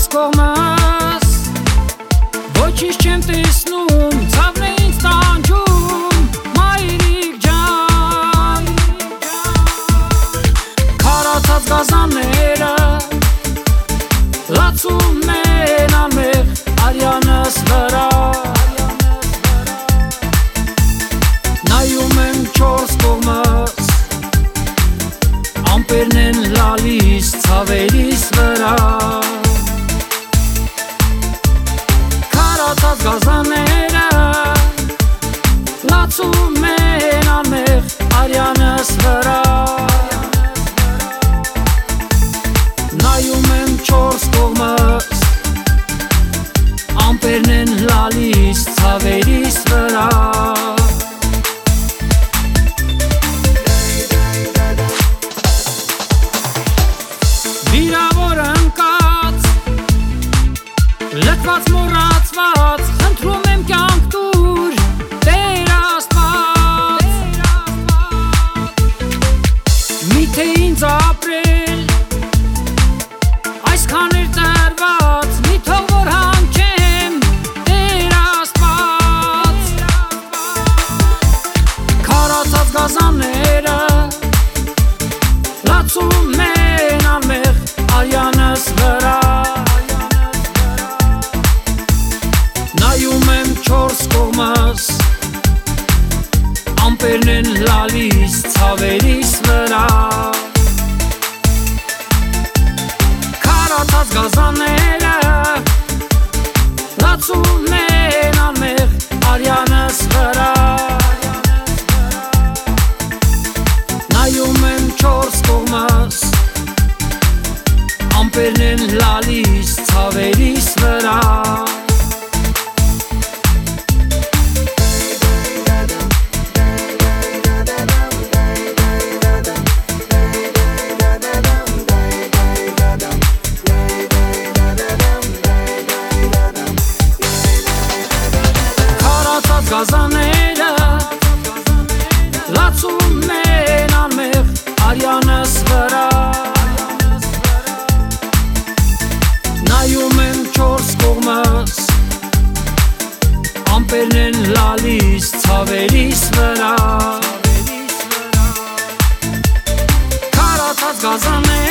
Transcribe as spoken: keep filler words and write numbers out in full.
չորս կողմս ոչինչ չեմ տեսնում, ցավն է ինձ տանջում, մայրիկ ջան։ Քարացած գազանները լացում են անմեղ արյանս վրա, նայում եմ չորս կողմս, ամպերն են լալիս ցավերիս վրա։ Քարացած գազանները լացում են անմեղ արյանս վրա, նայում եմ չորս կողմս, ամպերն են լալիս ցավերիս վրա։ Վիրավոր ընկած, լքված մոռացված, խնդրում եմ կյանք տուր, Տեր Աստված։ Միթե ինձ ապրել, այսքան էր տրված, մի թող որ հանքեմ, Տեր Աստված։ Քարացած գազանները լացում են անմեղ արյանս վրա, նայում եմ չորս կողմս, ամպերն են լալիս ցավերիս վրա։ Քարացած գազանները լացում են անմեղ արյանս վրա, նայում եմ չորս կողմս, ամպերն են լալիս ցավերիս վրա։ Քարացած գազանները լացում են անմեղ արյանս վրա, նայում եմ չորս կողմս, ամպերն են լալիս ցավերիս վրա։ Քարացած գազանները